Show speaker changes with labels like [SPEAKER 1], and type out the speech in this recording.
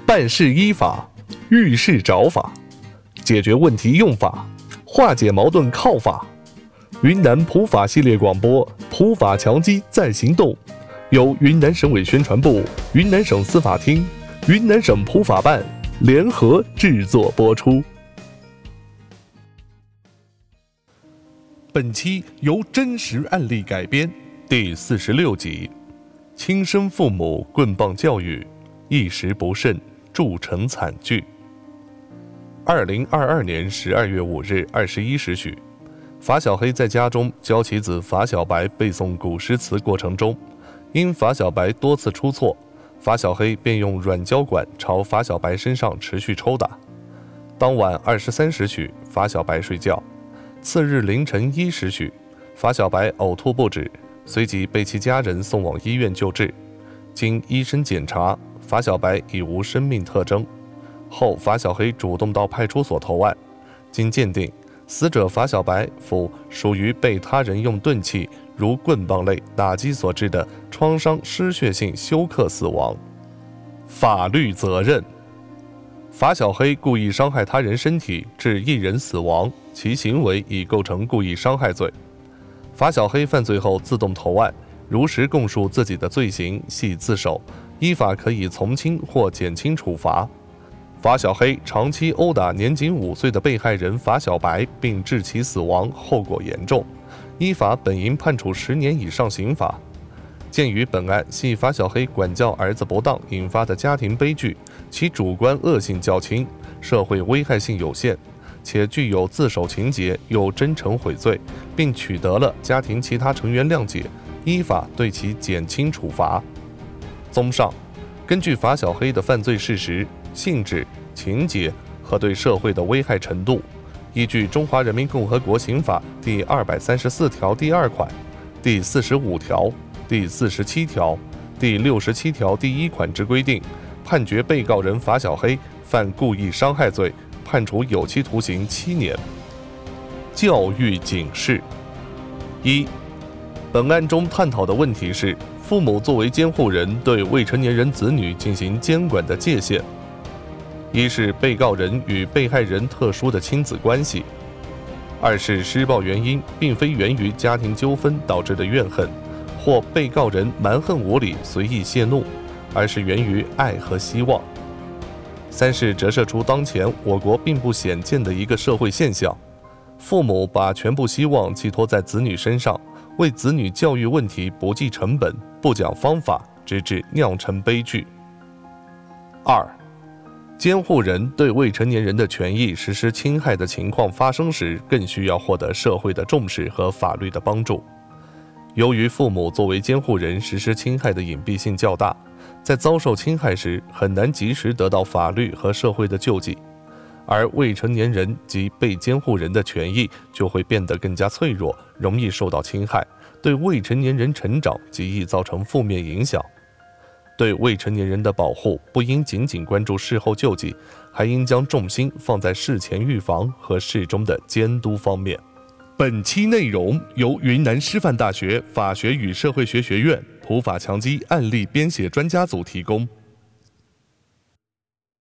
[SPEAKER 1] 办事依法，遇事找法，解决问题用法，化解矛盾靠法。云南普法系列广播，普法强基在行动，由云南省委宣传部、云南省司法厅、云南省普法办联合制作播出。本期由真实案例改编，第46集：亲生父母棍棒教育，一时不慎铸成惨剧。2022年12月5日21时许，法小黑在家中教其子法小白背诵古诗词过程中，因法小白多次出错，法小黑便用软胶管朝法小白身上持续抽打。当晚23时许，法小白睡觉。次日凌晨1时许，法小白呕吐不止，随即被其家人送往医院救治。经医生检查，法小白已无生命特征。后法小黑主动到派出所投案。经鉴定，死者法小白父属于被他人用钝器如棍棒类打击所致的创伤失血性休克死亡。法律责任：法小黑故意伤害他人身体致一人死亡，其行为已构成故意伤害罪。法小黑犯罪后自动投案，如实供述自己的罪行，系自首，依法可以从轻或减轻处罚。法小黑长期殴打年仅5岁的被害人法小白，并致其死亡，后果严重，依法本应判处10年以上刑罚。鉴于本案系法小黑管教儿子不当引发的家庭悲剧，其主观恶性较轻，社会危害性有限，且具有自首情节，又真诚悔罪，并取得了家庭其他成员谅解，依法对其减轻处罚。综上，根据法小黑的犯罪事实、性质、情节和对社会的危害程度，依据《中华人民共和国刑法》第234条第2款、第45条、第47条、第67条第1款之规定，判决被告人法小黑犯故意伤害罪，判处有期徒刑7年。教育警示：一、本案中探讨的问题是，父母作为监护人对未成年人子女进行监管的界限。一是被告人与被害人特殊的亲子关系；二是施暴原因并非源于家庭纠纷导致的怨恨，或被告人蛮横无理随意泄怒，而是源于爱和希望；三是折射出当前我国并不鲜见的一个社会现象：父母把全部希望寄托在子女身上，为子女教育问题不计成本、不讲方法，直至酿成悲剧。二、监护人对未成年人的权益实施侵害的情况发生时，更需要获得社会的重视和法律的帮助。由于父母作为监护人实施侵害的隐蔽性较大，在遭受侵害时很难及时得到法律和社会的救济，而未成年人及被监护人的权益就会变得更加脆弱，容易受到侵害，对未成年人成长极易造成负面影响。对未成年人的保护不应仅仅关注事后救济，还应将重心放在事前预防和事中的监督方面。本期内容由云南师范大学法学与社会学学院普法强基案例编写专家组提供。